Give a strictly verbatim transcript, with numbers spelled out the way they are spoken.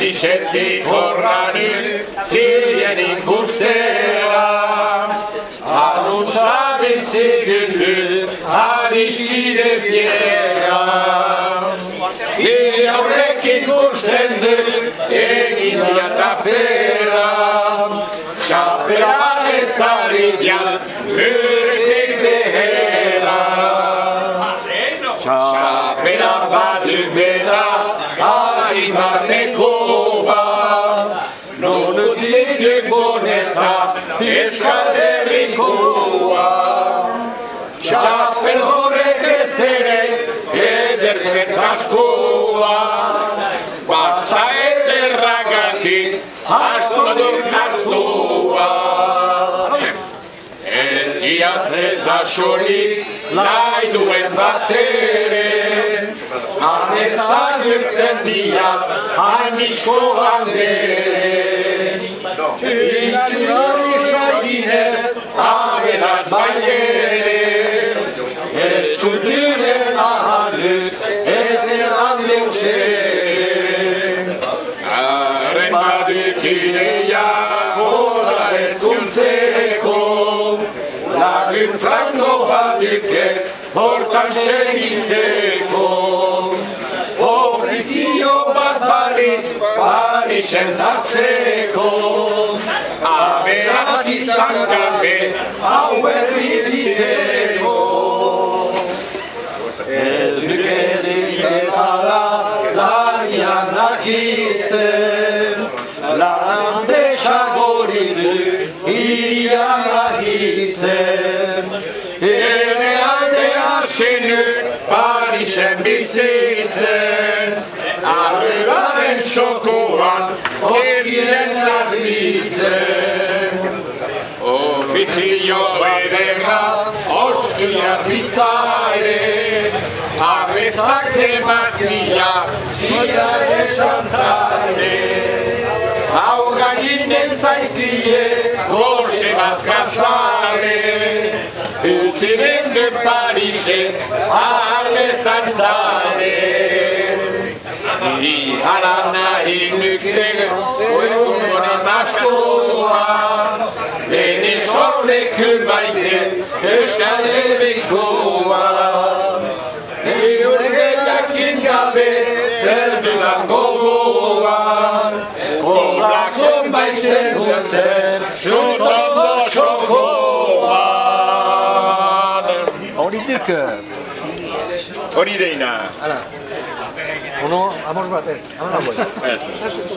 Parixetik horranik ziren ikustera, Arruntza bizigundu adiskide biera. Ni aurrek ikusten du egin diatafera, Txapela ezari diat urtek behera. Txapela baduk bera hainbarneko ba, non utzik boneta Euskal Herrikoa. Txapel horrek ez ere eder zertaskoa, basta ederragatik asto dut astoa. Ez diat ez asorik nahi duen batere, Arnezak dutzen diat hainizko handere. Itxurik saginez aberat bainere, ez txuturen ahalduz ez erran deusen. Arren baduk ideia hoda ezkuntzeko, lagun frango baduke hortan segitzeko. Ofizio bat baliz Parixen hartzeko, aberatz izan gabe hau berriz izeko. Ez dukezik ezala lanian nakitzen, lan desagori du irian nagitzen. Ene aldea senu Parixen bizitzen, arrebaren txokoan zerien larditzen. Ofizio ederra oskiar bizare, abezak demazia zira esan zare. Hau gallinen zaizie goxe bazkazare, utzi bende Parixez aldezan zare. Ihala nahi nuke egun honen askoa, bene sorleku baite Euskal Herrikoa. Eurgetak gabe zer dudan gogoa, Oblakzon baiten gutzen xutondo txokoa. Hori duk... Hori deina. Hala. Ono, amos bat ez. Hala boi.